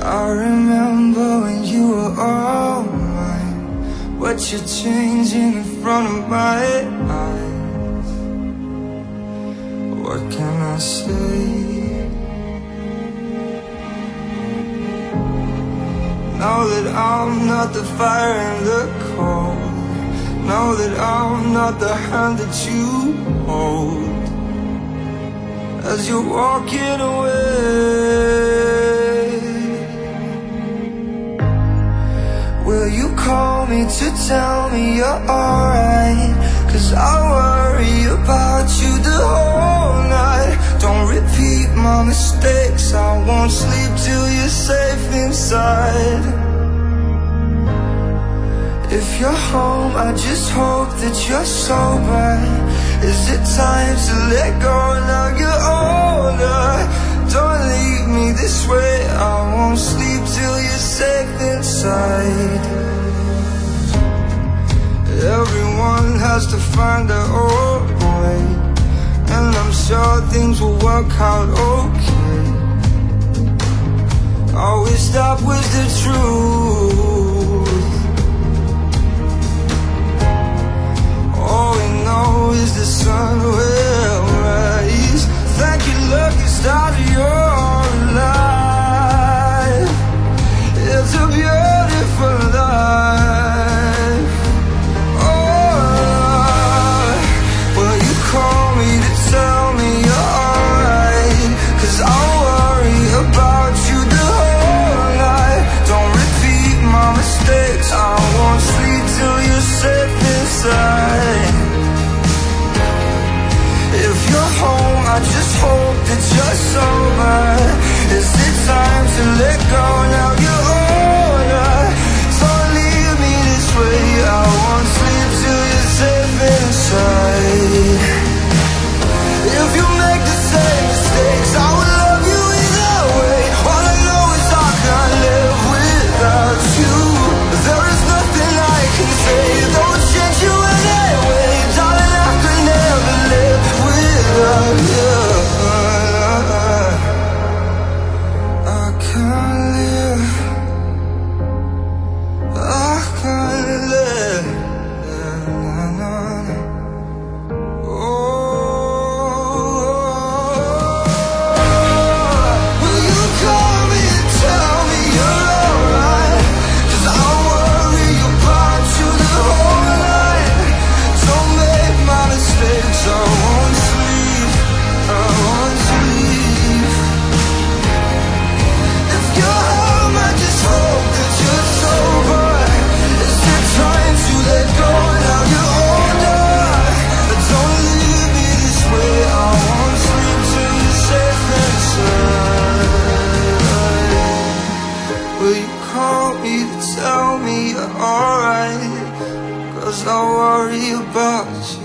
I remember when you were all mine, what you're changing in front of my eyes. What can I say? Know that I'm not the fire and the cold. Know that I'm not the hand that you hold as you're walking away. Will you call me to tell me you're alright? 'Cause I worry about you the whole night. Don't repeat my mistakes, I won't sleep till you're safe inside. If you're home, I just hope that you're sober. Is it time to let go now you're older? Don't leave me this way, I won't sleep till you're safe inside. Everyone has to find their own way, and I'm sure things will work out okay. I wish that was the truth. All we know is the sun will rise. Thank you, lucky start of your life. It's a beautiful life. Oh, will you call me to tell me you're alright? 'Cause I worry about you the whole night. Don't repeat my mistakes, I won't sleep till you're safe inside. If you're home, I just hope that you're sober. Is it time to let go now you're older? Don't leave me this way, I won't sleep till you're safe inside. If you make the same mistakes, I will love you either way. All I know is I can't live without you. There is nothing I can say that will change you anyway. Darling, I could never live without you. I can't live, I can't live. Will you call me and tell me you're alright? 'Cause I worry about you the whole night. Don't make my mistakes, I won't sleep, I won't sleep. If you're home, I just hope that you're sober. Is it time to let go now you're older? Don't leave me this way, I won't sleep till you're safe inside. Will you call me to tell me you're alright? 'Cause I worry about you.